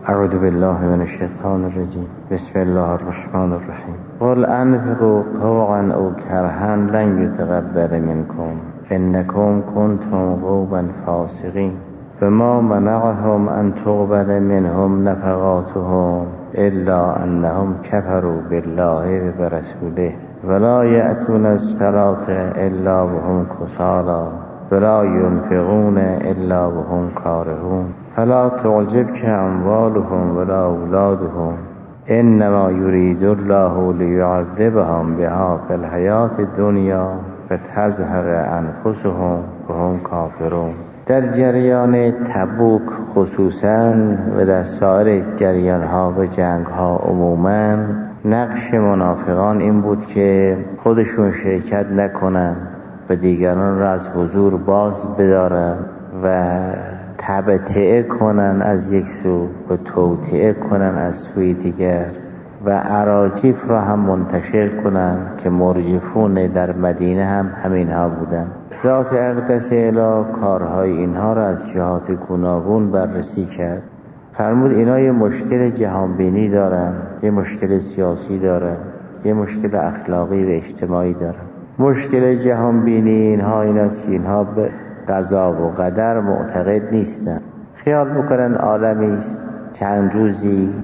اعوذ بالله من الشیطان الرجیم. بسم الله الرحمن الرحیم. قل انفقوا طوعا او کرها لن یتقبل منکم انکم کنتم قوما فاسقین. فما منعهم ان تقبل منهم نفقاتهم الا انهم كفروا بالله وبرسوله ولا يأتون الصلاة الا وهم كسالى ولا ينفقون الا وهم كارهون فلا تعجبك اموالهم ولا اولادهم انما يريد الله ليعذبهم بها في الحياة الدنيا فتزهق انفسهم وهم کافرون. در جریان تبوک خصوصا و در سایر جریان‌ها و جنگ‌ها عموما نقش منافقان این بود که خودشون شرکت نکنن و دیگران را از حضور باز بدارن و تبطئه کنن از یک سو و توطئه کنن از سوی دیگر و اراجیف را هم منتشر کنن که مرجفون در مدینه هم همینها بودن. ذات اقدس اله کارهای اینها را از جهات گوناگون بررسی کرد. فرمود اینا یه مشکل جهانبینی دارن، یه مشکل سیاسی دارن، یه مشکل اخلاقی و اجتماعی دارن. مشکل جهانبینی اینها این است که اینها به قضا و قدر معتقد نیستن. خیال میکنن عالمی است چند روزی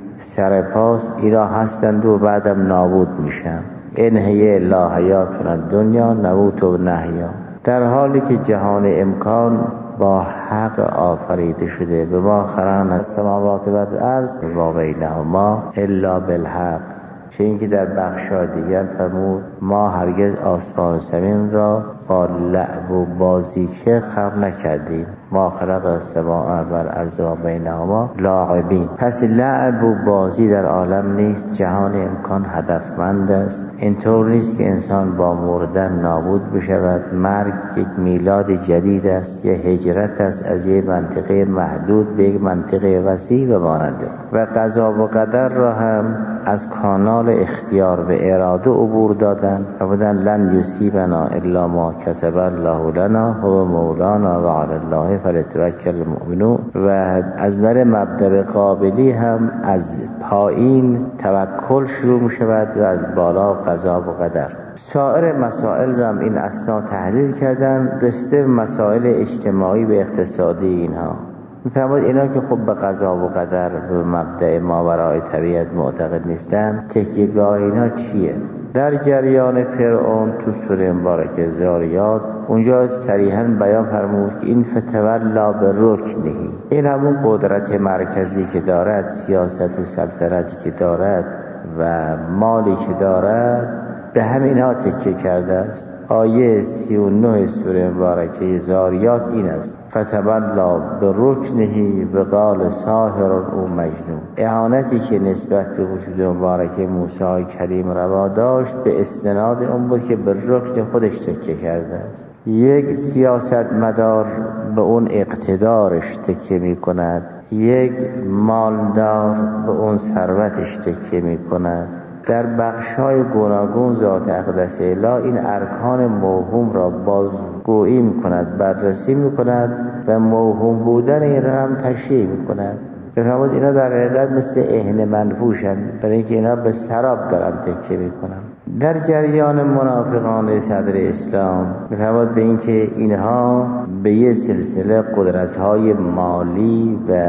سرپاس اینا هستند و بعدم نابود میشن. انهی الا حیاتنا الدنیا نموت و نحیا. در حالی که جهان امکان با حق آفریده شده. به ما خلقنا السماوات و الارض و بینهما الا بالحق. چه اینکه در بخش‌های دیگر فرمود ما هرگز آسمان و زمین را با لعب و بازیچه خلق نکردیم. ما خلق السماء و الارض و بینهما لاعبین. پس لعب و بازی در عالم نیست. جهان امکان هدفمند است. اینطور نیست که انسان با مردن نابود بشود. مرگ یک میلاد جدید است، یک هجرت است از یک منطقه محدود به یک منطقه وسیع و ماننده. و قضا و قدر را هم از کانال اختیار و اراده عبور دادن و بودن لن یصیبنا الا ما کتب الله لنا هو مولانا و علی الله فلیتوکل المؤمنون. و از نظر مبدأ قابلی هم از پایین توکل شروع می شود و از بالا قضا و قدر. سایر مسائل را هم این اسنا تحلیل کردن. رسیده مسائل اجتماعی و اقتصادی اینها می‌فرماید اینا که خب به قضا و قدر و مبدأ ماورای طبیعت معتقد نیستن، تکیه‌گاه اینا چیه؟ در جریان فرعون تو سوره مبارکه ذاریات اونجا صریحاً بیان فرمود که این فتولا به رکنهی، این همون قدرت مرکزی که دارد، سیاست و سلطنتی که دارد و مالی که دارد به همینها تکیه کرده است. آیه 39 سوره مبارکه ذاریات این است: فتولا به رکنهی و قال ساحر او مجنون. اهانتی که نسبت به وجود مبارک موسی کریم روا داشت به استناد اون بود که به رکن خودش تکیه کرده است. یک سیاستمدار به اون اقتدارش تکیه می کند، یک مالدار به اون ثروتش تکیه می کند. در بخش‌های گوناگون ذات اقدس اله این ارکان موهوم را بازگویی می‌کند، بررسی می‌کند و موهوم بودن این را هم تشریح می‌کند. بفرمایید اینا در حقیقت مثل اهن منفوشن، برای اینکه اینا به سراب دارن تکیه می‌کنن. در جریان منافقان صدر اسلام بفرمایید به اینکه اینها به یه سلسله قدرت‌های مالی و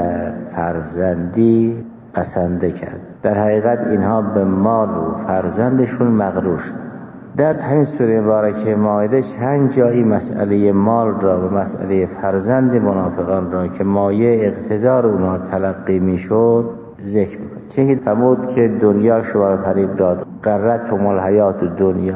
فرزندی بسنده کرد. در حقیقت اینها به مال و فرزندشون مغرور شد. در همین سوره مبارکه مائده چند جایی مسئله مال را و مسئله فرزند منافقان را که مایه اقتدار اونها تلقی میشد ذکر میکنه. چون فرمود که دنیا شما را فریب داد، غرتهم الحیات الدنیا.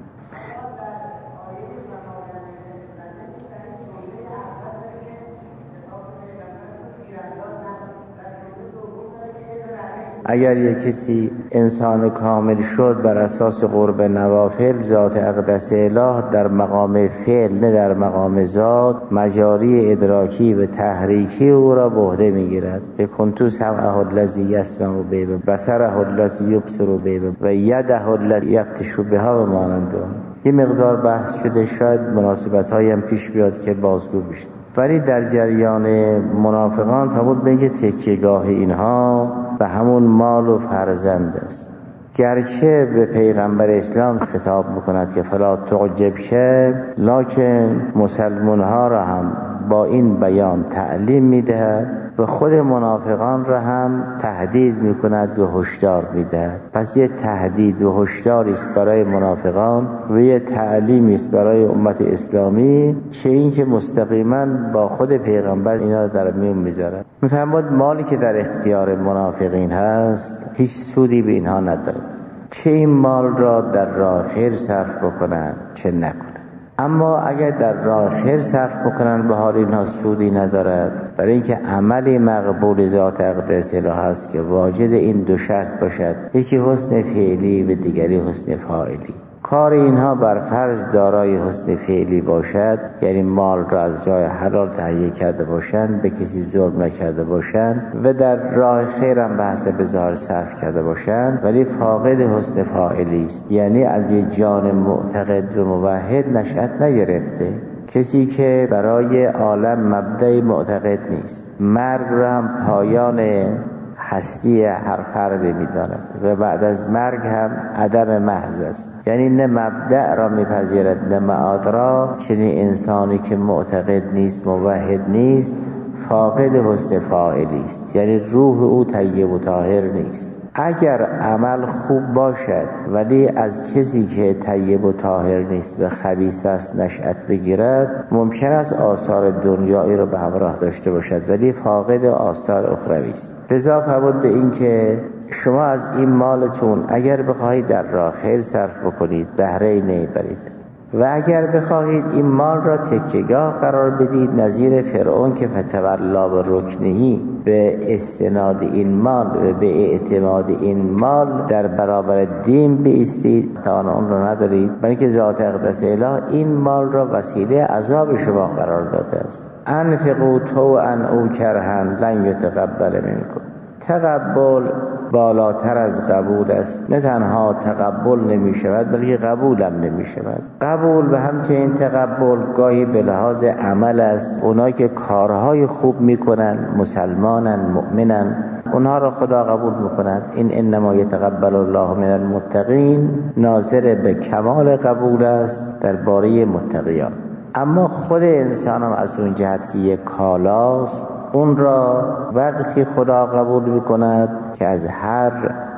اگر یک کسی انسان کامل شد بر اساس قرب نوافل، ذات اقدس اله در مقام فعل نه در مقام ذات مجاری ادراکی و تحریکی او را به عهده میگیرد. بکنتو سمعه الذی یسمع به و بصره الذی یبصر به و یده التي یبطش بها و مانند. این مقدار بحث شده، شاید مناسبت‌هایی هم پیش بیاد که بازگو بشه. ولی در جریان منافقان فرمود به اینکه تکیهگاه اینها به همون مال و فرزند است. گرچه به پیغمبر اسلام خطاب میکند که فلا تعجب شه، لکن مسلمان ها را هم با این بیان تعلیم میدهد و خود منافقان را هم تهدید میکند و هشدار میدهد. پس یه تهدید و هشداری است برای منافقان و یه تعلیمی است برای امت اسلامی که این که مستقیما با خود پیغمبر اینا در میون میذارد. میفرماد مالی که در اختیار منافقین هست هیچ سودی به اینها ندارد، چه این مال را در راه خیر صرف بکنن چه نکنن. اما اگر در راه خیر صرف بکنن به حال اینها سودی ندارد، برای اینکه عملی مقبول ذات اقدس الهی هست که واجد این دو شرط باشد، یکی حسن فعلی و دیگری حسن فاعلی. کار اینها بر فرض دارای حسن فعلی باشد، یعنی مال را از جای حلال تهیه کرده باشند، به کسی ظلم نکرده باشند و در راه خیر هم به حسب ظاهر صرف کرده باشند، ولی فاقد حسن فاعلی است، یعنی از یک جان معتقد و موحد نشأت نگرفته، کسی که برای عالم مبدأ معتقد نیست، مرگ را هم پایان هستی هر فرد می‌داند و بعد از مرگ هم عدم محض است، یعنی نه مبدأ را می‌پذیرد نه معاد را. چنین انسانی که معتقد نیست، موحد نیست، فاقد حسن فاعلی است، یعنی روح او طیب و طاهر نیست. اگر عمل خوب باشد ولی از کسی که طیب و طاهر نیست و خبیث است نشأت بگیرد، ممکن است آثار دنیایی را به همراه داشته باشد ولی فاقد آثار اخروی است. لذا فرمود به این که شما از این مالتون اگر بخواهید در راه خیر صرف بکنید بهره نمیبرید و اگر بخواهید این مال را تکیهگاه قرار بدید، نظیر فرعون که فتولا به رکنهی، به استناد این مال و به اعتماد این مال در برابر دین بایستید، تا آن را ندارید، بلکه ذات اقدس الهی این مال را وسیله عذاب شما قرار داده است. انفقوا طوعا او کرها لن یتقبل منکم. تقبل بالاتر از قبول است. نه تنها تقبل نمی شود بلکه قبول هم نمی شود. قبول و همچنین تقبل گاهی به لحاظ عمل است. اونایی که کارهای خوب میکنن، مسلمانن، مؤمنن، اونها را خدا قبول میکنند. این انما یتقبل الله من المتقین ناظر به کمال قبول است درباره متقیان. اما خود انسان هم از اون جهت که یک کالاست، اون را وقتی خدا قبول میکند که از هر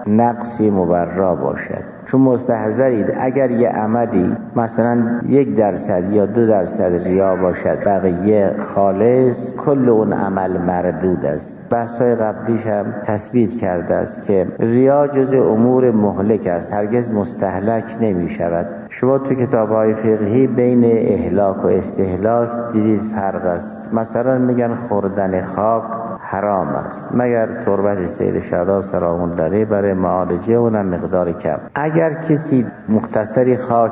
نقصی مبرا باشد. چون مستحضرید اگر یه عملی مثلا 1% یا 2% ریا باشد، بقیه خالص، کل اون عمل مردود است. بحث‌های قبلیش هم تثبیت کرده است که ریا جز امور مهلک است، هرگز مستهلک نمی شود. شما تو کتاب‌های فقهی بین اهلاک و استهلاک دیدید فرق است. مثلا میگن خوردن خاک حرام است مگر تربت سید شهدا سلام الله علیه برای معالجه اونم مقدار کم. اگر کسی مختصری خاک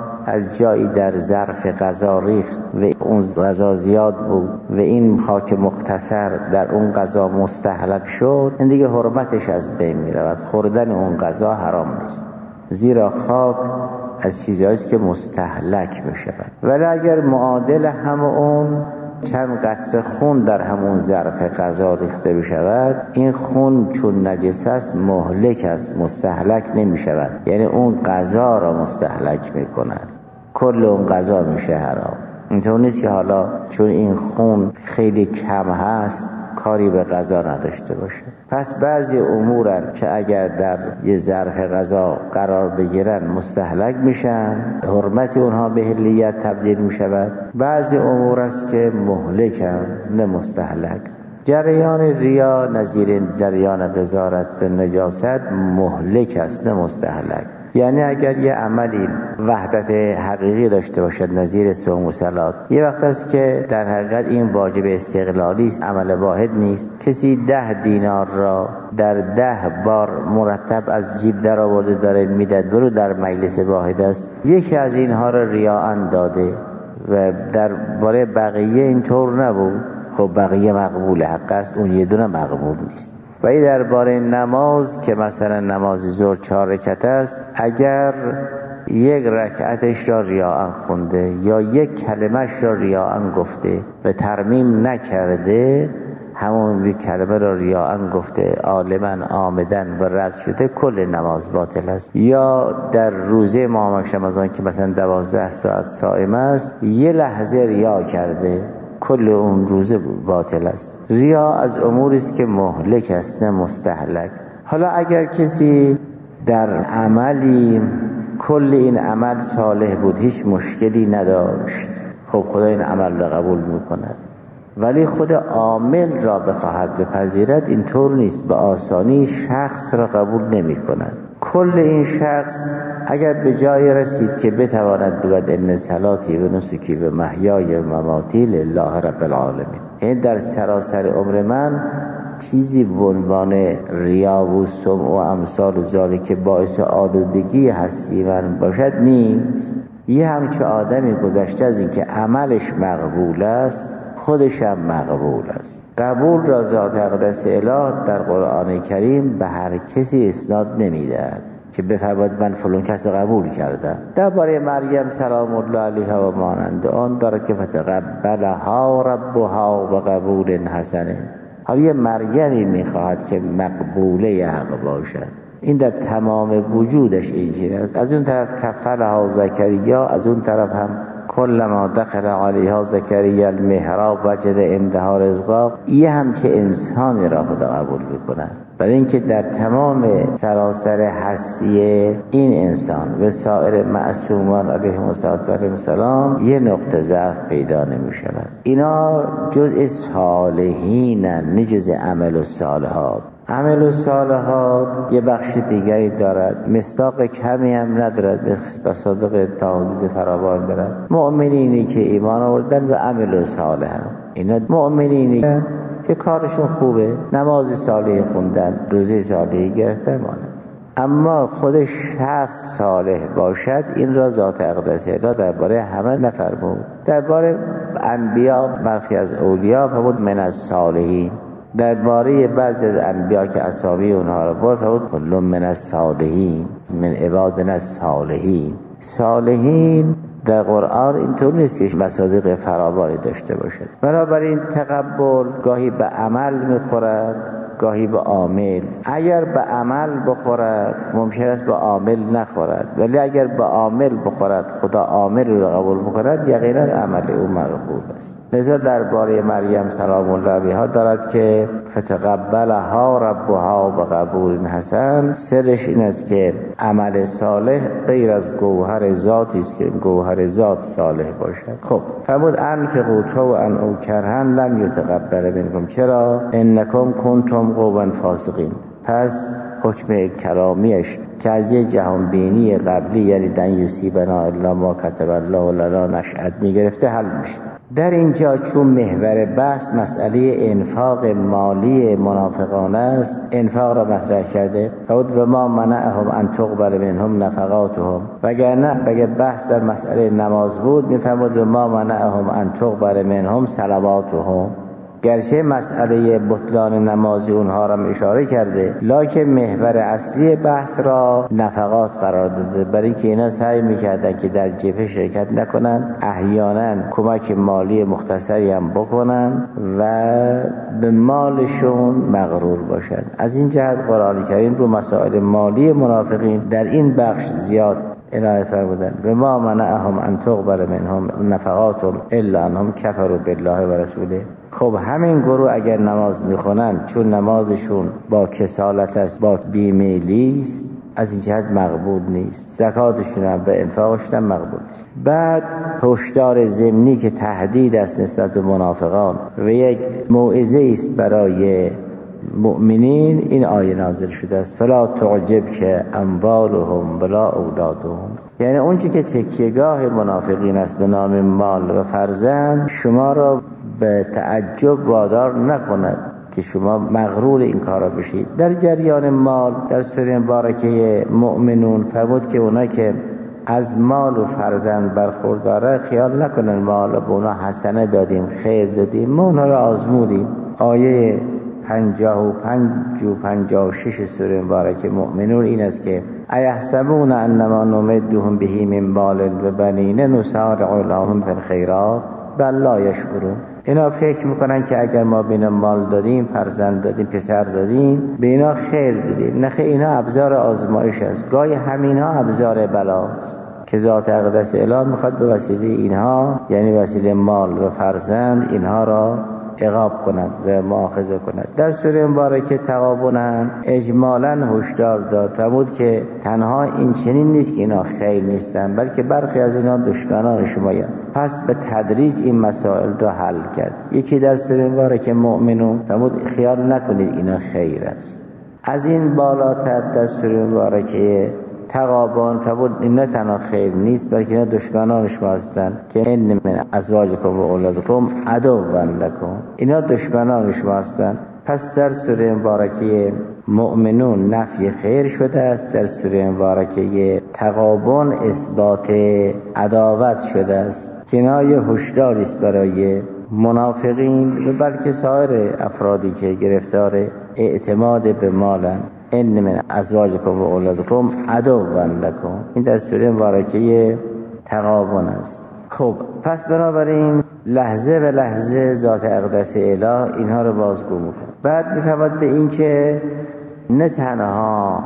از جایی در ظرف غذا ریخت و اون غذا زیاد بود و این خاک مختصر در اون غذا مستهلک شد، این دیگه حرمتش از بین می رود. خوردن اون غذا حرام نیست، زیرا خاک از چیزهایی است که مستهلک می شود. ولی اگر معادل هم اون چند قطره خون در همون ظرف غذا ریخته بشود، این خون چون نجس است مهلک است، مستهلک نمی شود، یعنی اون غذا را مستهلک می کند، کل اون غذا میشه حرام. اینطور نیست که حالا چون این خون خیلی کم هست کاری به غذا نداشته باشه. پس بعضی امورن که اگر در یه ظرف غذا قرار بگیرن مستهلک میشن، حرمت اونها به حلیت تبدیل میشود. بعضی امور است که مهلکن نه مستهلک. جریان ریا نظیر جریان قذارت و نجاست مهلک است نه مستهلک. یعنی اگر یه عملی وحدت حقیقی داشته باشد نظیر صوم و صلات، یه وقت است که در حقیقت این واجب استقلالی است، عمل واحد نیست. کسی 10 دینار را در 10 بار مرتب از جیب در آورده داره میداد، برو در مجلس واحد است. یکی از اینها را ریاء داده و در باره بقیه اینطور نبود، خب بقیه مقبول حق است، اون یه دونه مقبول نیست. و این درباره نماز که مثلا نماز ظهر 4 رکعت است، اگر یک رکعتش را ریاء خونده یا یک کلمش را ریاء گفته و ترمیم نکرده، همون یک کلمه را ریاء گفته عالما عامدن و رد شده، کل نماز باطل است. یا در روزه ماه رمضان که مثلا 12 ساعت صائم است، یه لحظه ریا کرده، کل اون روزه باطل است. ریا از اموری است که مهلک است نه مستهلک. حالا اگر کسی در عملی کل این عمل صالح بود، هیچ مشکلی نداشت، خب خدا این عمل را قبول میکند. ولی خود عامل را بخواهد بپذیرد اینطور نیست، به آسانی شخص را قبول نمی کند. کل این شخص اگر به جای رسید که بتواند بگوید ان صلاتی و نسکی و محیای و مماتی لله رب العالمین، این در سراسر عمر من چیزی به عنوان ریا و سمع و امثال ذالک که باعث آلودگی هستی من باشد نیست. یه همچه آدمی گذشته از این که عملش مقبول است، خودش هم مقبول است. قبول را ذات اقدس اله در قرآن کریم به هر کسی اسناد نمیدهد که بفرماید من فلان کس قبول کردم. درباره مریم سلام الله علیها و مانند آن داره که فتقبلها ربها بقبول حسن. یه مریمی میخواهد که مقبوله حق باشد، این در تمام وجودش اینجوریه. از اون طرف کفلها زکریا، از اون طرف هم کلما دخل علیها زکریا المحراب وجد عندها رزقا. یه هم که انسانی را خدا قبول میکنه، برای اینکه در تمام سراسر هستی این انسان و سایر معصومان علیهم السلام یه نقطه ضعف پیدا نمیشود. اینا جزء صالحین، نه جزء عمل الصالحات. عمل الصالحات یه بخش دیگری دارد، مصداق کمی هم ندارد، به صادق تا حدود فراوان دارد. مؤمنینی که ایمان آوردن و عمل صالح هم. اینا مؤمنینی که کارشون خوبه، نماز صالح خوندن، روزه صالحی گرفتن، اما خودش شخص صالح باشد، این را ذات اقدس اله درباره همه نفرمود. درباره انبیا برخی از اولیا فرمود من الصالحین. درباره بعضی از انبیا که اسامی اونها را برد فرمود کل من الصالحین من عبادنا الصالحین. صالحین در قرآن اینطور نیست که مصادیق فراوانی داشته باشد. بنابراین تقبل گاهی به عمل میخورد، گاهی به عامل. اگر به عمل بخورد ممکن است به عامل نخورد، ولی اگر به عامل بخورد خدا عامل را قبول بکند، یقینا عمل او مقبول است. لذا درباره مریم سلام الله علیها دارد که فتقبلها ربها بقبول حسن. سرش این است که عمل صالح غیر از گوهر ذاتی است که گوهر ذات صالح باشد. خب فرمود انفقوا طوعا او کرها لن یتقبل منکم. چرا؟ انکم کنتم قوما فاسقین. پس حکم کلامیش که از یه جهان بینی قبلی، یعنی دن یصیبنا الا ما کتب الله لنا نشأت میگرفته حل میشه. در اینجا چون محور بحث مسئله انفاق مالی منافقانه است، انفاق را مطرح کرده. و ما منعهم ان تقبل منهم نفقاتهم. وگرنه اگه بحث در مسئله نماز بود میفرمود و ما منعهم ان تقبل منهم صلواتهم. گرچه مسئله بطلان نمازی اونها را اشاره کرده، لکن محور اصلی بحث را نفقات قرار داده، برای که اینا سعی میکردن که در جبهه شرکت نکنن، احیانا کمک مالی مختصری هم بکنن و به مالشون مغرور باشن. از این جهت قرآن کریم رو مسائل مالی منافقین در این بخش زیاد عنایت فرمودن. و ما منعهم ان تقبل منهم نفقاتهم الا انهم کفروا بالله و رسوله. خب همین گروه اگر نماز میخونن، چون نمازشون با کسالت است، با بیمیلی است، از این جهت مقبول نیست. زکاتشون هم به انفاقشون هم مقبول نیست. بعد هشدار ضمنی که تهدید است نسبت به منافقان و یک موعظه است برای مؤمنین، این آیه نازل شده است. فلا تعجب که اموالهم ولا اولادهم. یعنی اون چی که تکیهگاه منافقین است به نام مال و فرزند، شما را به تعجب وادار نکند که شما مغرور این کارا بشید. در جریان مال در سوره مبارکه مؤمنون فرمود که اونا که از مال و فرزند برخورداره خیال نکنن ما به اونا حسنه دادیم، خیر دادیم، ما اونا را آزمودیم. آیه 55 و 56 سوره مبارکه مؤمنون این است که ایحسبون انما نمدهم به من مال و بنین نسارع لهم فی الخیرات بل لا یشعرون. اینا فکر میکنن که اگر ما به اینا مال دادیم، فرزند دادیم، پسر دادیم، به اینا خیر دادیم. نه خیر، اینا ابزار آزمایش است. گاهی همینا ابزار بلاست که ذات اقدس اله میخواد به وسیله اینها، یعنی وسیله مال و فرزند، اینها را عقاب کند و مؤاخذه کند. در سوره مبارکه تغابن هم اجمالاً هشدار داد فرمود که تنها این چنین نیست که اینا خیر نیستن، بلکه برخی از اینا دشمنان شمایند. پس به تدریج این مسائل را حل کرد. یکی در سوره مبارکه مؤمنون فرمود خیال نکنید اینا خیر است. از این بالاتر در سوره مبارکه تغابن فرمود این نه تنها خیر نیست، بلکه اینا دشمنان شما هستند که ان من ازواجکم و اولادکم عدوا لکم، اینا دشمنان شما هستند. پس در سوره مبارکه مؤمنون نفی خیر شده است، در سوره مبارکه تغابن اثبات عداوت شده است که اینا یه هشداری است برای منافقین و بلکه سایر افرادی که گرفتار اعتماد به مالند. ان من ازواجکم و اولادکم عدوا لکم، این در سوره مبارکه تغابن است. خب پس بنابراین لحظه به لحظه ذات اقدس اله اینها رو بازگو میکنه. بعد میفرماد به این که نه تنها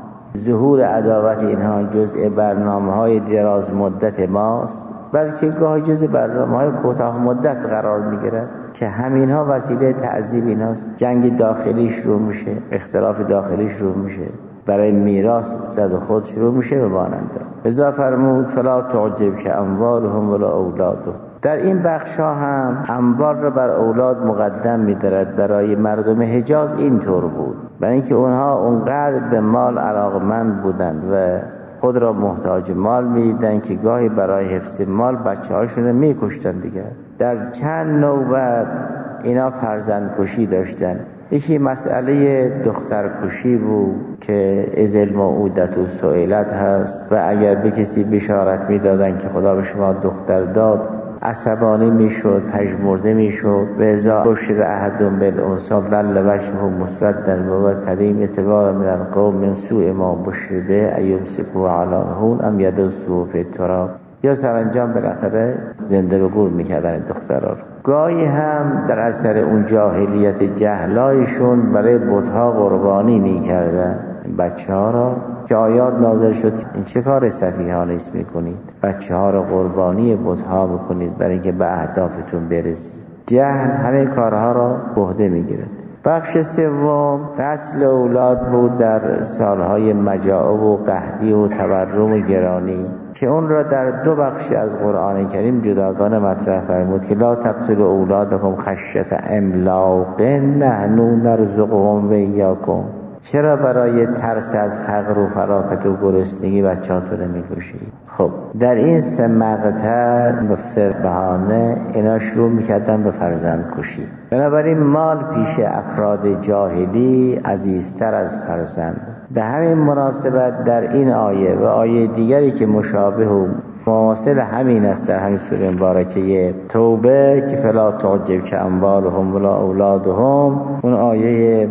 ظهور عداوت اینها جزء برنامه‌های دراز مدت ماست، بلکه گاهی جزء برنامه‌های کوتاه مدت قرار میگیرد که همینها وسیله تعذیب ایناست. جنگ داخلی شروع میشه، اختلاف داخلی شروع میشه، برای میراث زد و خود شروع میشه و ماننده. لذا فرمود فلا تعجبک اموالهم ولا اولادهم. در این بخش ها هم اموال را بر اولاد مقدم می‌دارد. برای مردم حجاز اینطور بود، برای اینکه اونها اونقدر به مال علاقمند بودند و خود را محتاج مال می‌دیدند که گاهی برای حفظ مال بچه‌هاشون رو می‌کشتن دیگه. در چند نوبت اینا فرزند کشی داشتن. یکی مسئله دختر کشی بود که ازل موعودت و سئلت هست و اگر به کسی بشارت میدادن که خدا به شما دختر داد عصبانی میشد، پژمرده میشد. و اذا بشر احدهم بالانثی ظل وجهه مسودا وهو کظیم اعتبارا من القوم من سوء ما بشر به ایمسکه علی هون ام یدسه فی التراب. یا سرانجام بالاخره زنده به گور میکردن دخترها رو. گاهی هم در اثر اون جاهلیت جهلایشون برای بت‌ها قربانی میکردن بچه ها را که آیات نازل شد این چه کار سفیهانه است میکنید، بچه ها را قربانی بت‌ها میکنید برای اینکه به اهدافتون برسید. جهل همه کارها را به عهده میگیرد. بخش سوم قتل اولاد بود در سالهای مجاعه و قحطی و تورم و گرانی که اون را در دو بخش از قرآن کریم جداگانه مطرح فرمود که لا تقتلوا اولادکم خشیة املاق نحن نرزقهم و ایاکم. چرا برای ترس از فقر و فراخت و گرسنگی بچه‌هاتون رو می‌کشید؟ خب در این سه مقطع به سه بهانه اینا شروع می‌کردن به فرزند کشی. بنابراین مال پیش افراد جاهلی عزیزتر از فرزند. به همین مناسبت در این آیه و آیه دیگری که مشابه و مواصل همین است در همین سوره مبارکه توبه که فلا تعجبک اموالهم ولا اولادهم، اون آیه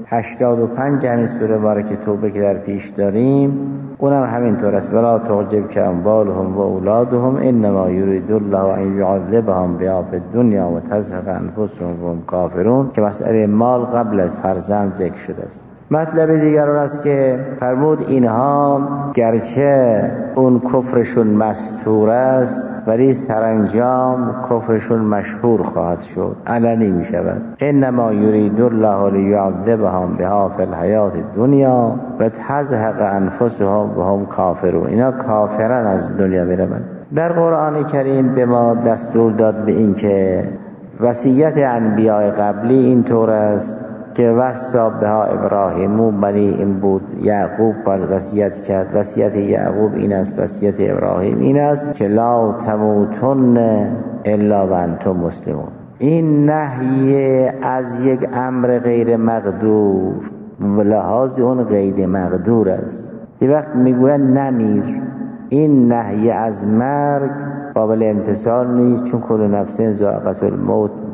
85 همین سوره مبارکه توبه که در پیش داریم اونم همینطور است. ولا تعجبک اموالهم و اولادهم انما یرید الله ان یعذبهم بها فی الدنیا و تزهق انفسهم وهم کافرون که مسئله مال قبل از فرزند ذکر شده است. مطلب دیگر اون است که فرمود اینها گرچه اون کفرشون مستور است ولی سرانجام کفرشون مشهور خواهد شد، علنی می شود. انما یرید الله لیعذبهم بها فی الحیات الدنیا و تزهق انفسهم وهم کافرون. اینا کافرن از دنیا میروند. در قرآن کریم به ما دستور داد به این که وصیت انبیاء قبلی اینطور است که وصا بها ابراهیم و بنی این بود. یعقوب وصیت کرد، وصیت یعقوب این است، وصیت ابراهیم این است که لا تموتن الا و انتم مسلمون. این نهی از یک امر غیر مقدور و لحاظ اون غیر مقدور است. یه وقت میگوین نمیر، این نهی از مرگ قابل امتثال نیست، چون کل نفس ذائقة الموت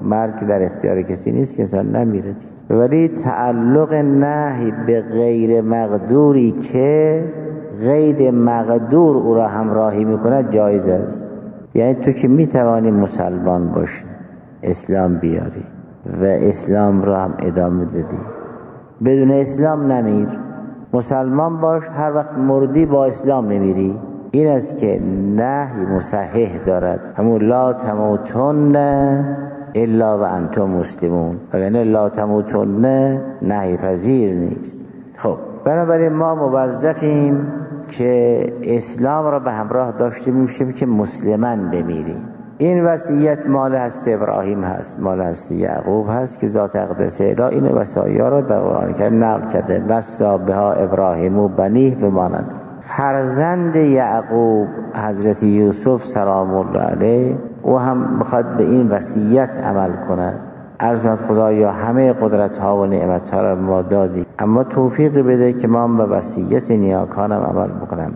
مرگ در اختیار کسی نیست که انسان نمیره، ولی تعلق نهی به غیر مقدوری که غیر مقدور او را همراهی میکنه جایز است. یعنی تو که میتوانی مسلمان باشی، اسلام بیاری و اسلام را هم ادامه بدی، بدون اسلام نمیر، مسلمان باش، هر وقت مردی با اسلام میمیری. این است که نهی مصحح دارد، همون لا تموتن الا و انتم مسلمون، یعنی لا تموتن نهی پذیر نیست. خب بنابراین ما موظفیم که اسلام را به همراه داشته باشیم که مسلمان بمیریم. این وصیت مال حضرت ابراهیم هست، مال حضرت یعقوب هست که ذات اقدس اله این وصایا را در قرآن کریم نقل کرده. وصی بها ابراهیم و بنیه بمانند. فرزند یعقوب حضرت یوسف سلام الله علیه او هم بخواد به این وصیت عمل کند. عرض کند خدایا همه قدرت ها و نعمت ها را ما دادی، اما توفیق بده که ما به وصیت نیاکانم عمل بکنم.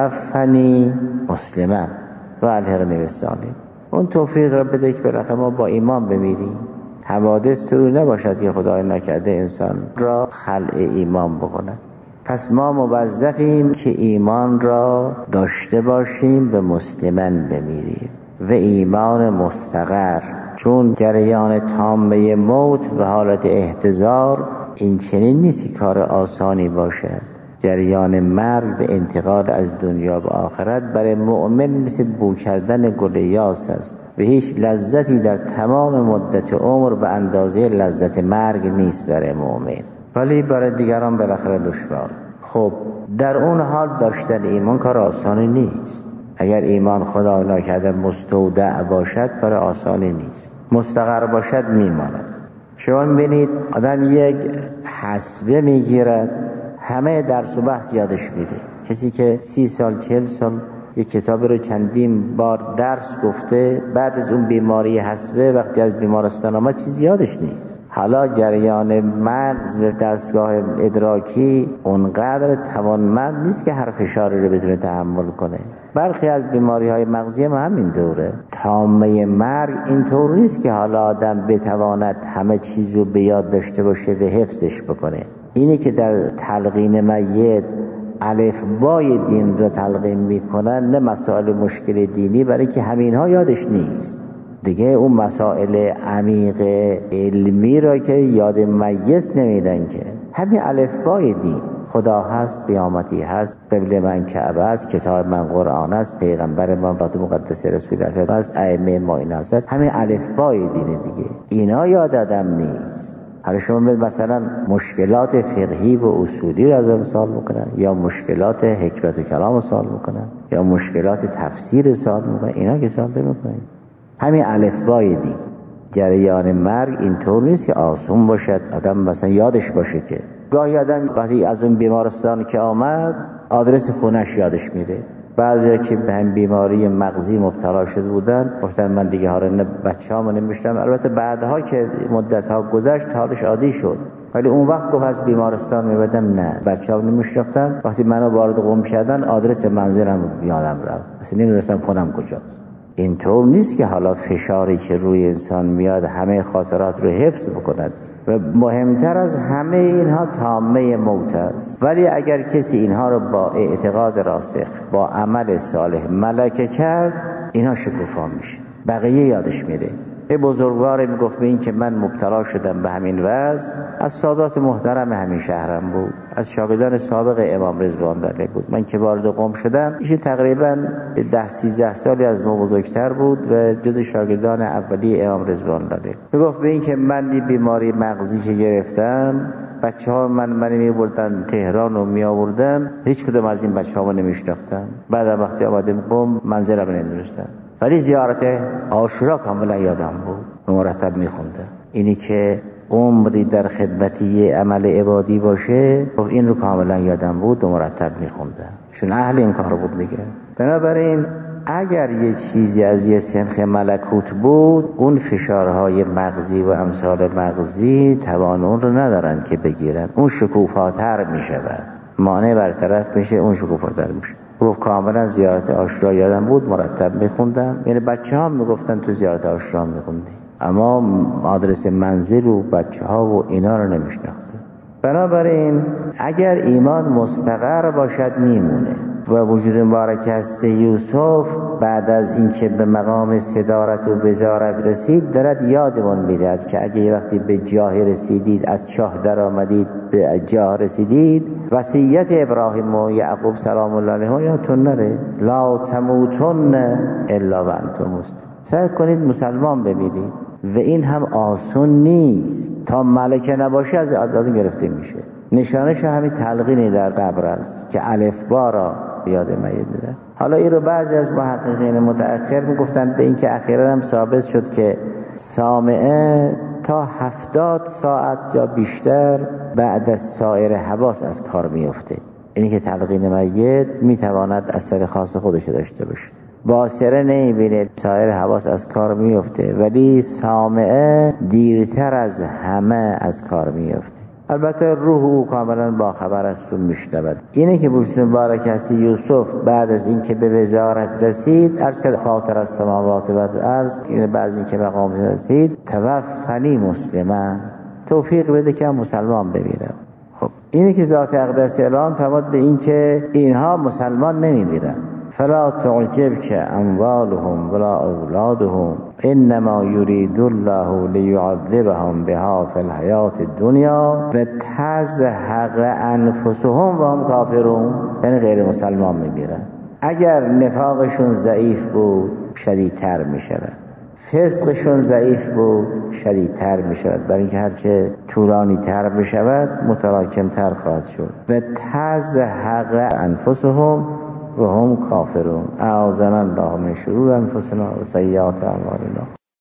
توفنی مسلما و الحقنی بالصالحین. اون توفیق را بده که بالاخره ما با ایمان بمیریم. حوادث تو نباشد که خدای نکرده انسان را خلع ایمان بکنه. پس ما موظفیم که ایمان را داشته باشیم به مسلمان بمیریم و ایمان مستقر، چون جریان تامه موت و حالت احتضار این چنین نیست کار آسانی باشد. جریان مرگ به انتقال از دنیا به آخرت برای مؤمن مثل بو کردن گل یاس است و هیچ لذتی در تمام مدت عمر به اندازه لذت مرگ نیست برای مؤمن، ولی برای دیگران بالاخره دشوار. خب در اون حال داشتن ایمان کار آسانی نیست. اگر ایمان خدا نکرده مستودع باشد برای آسانی نیست، مستقر باشد میماند. شما میبینید آدم یک حسبه میگیرد، همه درس و بحث یادش میره. کسی که 30 سال 40 سال یک کتابی رو چندین بار درس گفته، بعد از اون بیماری حسبه وقتی از بیمارستان آمد چیزی یادش نیست. حالا جریان مغز و دستگاه ادراکی اونقدر توانمند نیست که هر فشاری رو بتونه تحمل کنه. برخی از بیماری های مغزی هم همین دوره. تامه مرگ اینطور نیست که حالا آدم بتواند همه چیز رو به یاد داشته باشه و حفظش بکنه. اینی که در تلقین میت الفبای دین رو تلقین میکنن، نه مسائل مشکل دینی، برای که همین ها یادش نیست دیگه. اون مسائل عمیق علمی را که یاد میت نمیدن، که همین الفبای دین، خدا هست، قیامتی هست، قبل من کعبه است، کتاب من قرآن است، پیغمبر من وقت مقدس رسول الله است، ائمه ما این هست، همین الفبای دینه دیگه. اینا یاد آدم نیست. حالا شما مثلا مشکلات فقهی و اصولی را از سوال میکنن، یا مشکلات حکمت و کلام سوال میکنن، یا مشکلات تفسیر سوال میکنن، اینا که سوال نمیکنن. همین الفبای دین. جریان مرگ اینطور نیست که آسون باشد آدم مثلا یادش باشه. که گاهی آدم وقتی از اون بیمارستان که آمد آدرس خونش یادش میره. بعضی که به هم بیماری مغزی مبتلا شده بودن گفتن من دیگه حالا بچه‌هامو نمی‌شناسم. البته بعدها که مدت‌ها گذشت حالش عادی شد، ولی اون وقت گفت از بیمارستان میبدم نه، بچه‌هامو نمی‌شناختم. وقتی منو وارد قم کردن آدرس منزلم یادم رفت، اصلا نمی‌دونستم خودم کجاست. اینطور نیست که حالا فشاری که روی انسان میاد همه خاطرات رو حفظ بکند و مهمتر از همه اینها تامه موت است. ولی اگر کسی اینها رو با اعتقاد راسخ، با عمل صالح ملکه کرد، اینها شکوفا میشه، بقیه یادش میره. یه بزرگوار میگفت به این که من مبتلا شدم به همین وضع، از سادات محترم همین شهرم بود، از شاگردان سابق امام رضوان الله بود. من که وارد قم شدم ایشون تقریبا 10-13 سالی از ما بزرگتر بود و جز شاگردان اولی امام رضوان الله. میگفت به این که من بیماری مغزی که گرفتم، بچه‌ها من می‌بردن تهران و می‌آوردن، هیچ کدوم از این بچه‌ها نمی‌شناختم. بعد وقتی آمدم قم منزلم نمی‌دونستم، ولی زیارت عاشورا کاملا یادم بود، مرتب می‌خوندم. اینی که عمری در خدمت یه عمل عبادی باشه، این رو کاملا یادم بود و مرتب می‌خوندم، چون اهل این کار بود دیگه. بنابراین اگر یه چیزی از یه سنخ ملکوت بود، اون فشارهای مغزی و امثال مغزی توان اون رو ندارن که بگیرن، اون شکوفاتر میشود، مانع برطرف میشه، اون شکوفاتر میشه. گفت کاملا زیارت عاشورا یادم بود، مرتب میخوندم. یعنی بچه ها میگفتن تو زیارت عاشورا میخوندی. اما آدرس منزل و بچه ها و اینا رو نمیشناخته. بنابراین اگر ایمان مستقر باشد میمونه و وجود مبارک است یوسف بعد از اینکه به مقام صدارت و وزارت رسید دارد یادمون میدهد که اگه یه وقتی به جاه رسیدید، از چاه در آمدید به جاه رسیدید، وصیت ابراهیم و یعقوب سلام الله علیهم یادتون نره، لا تموتن الا و انتم مسلمون. سعی کنید مسلمان بمیرید و این هم آسون نیست. تا ملکه نباشه از عدالت گرفته میشه. نشانش همین تلقینی در قبر است که الفبا را یاد میت میده. حالا این رو بعضی از محققین متأخر میگفتن به این که اخیراً هم ثابت شد که سامعه تا 70 ساعت یا بیشتر بعد از سایر حواس از کار میفته. اینی که تلقین میت میتواند اثر خاص خودش داشته باشه. باصره نمیبینه، سایر حواس از کار میفته، ولی سامعه دیرتر از همه از کار میفته. البته روح او کاملا باخبر است و میشنود. اینه که وجود مبارک است یوسف بعد از اینکه به وزارت رسید، عرض کرد فاطر السماوات و الارض، این بعد از اینکه مقام رسید توفنی مسلما، توفیق بده که مسلمان بمیرم. خب اینه که ذات اقدس اعلام فرمود به این که اینها مسلمان نمیمیرن. فلا تعجبك اموالهم ولا اولادهم انما يريد الله ليعذبهم بها في الحياة الدنيا وتزهق انفسهم وهم کافرون. یعنی غیر مسلمان میمیرن. اگر نفاقشون ضعیف بود شدیدتر میشود، فسقشون ضعیف بود شدیدتر میشود، برای اینکه هرچه طولانی تر بشود متراکم تر خواهد شد. و تزهق انفسهم و هم کافرون. اعاذنا الله من شرور انفسنا و سیئات اعمالنا.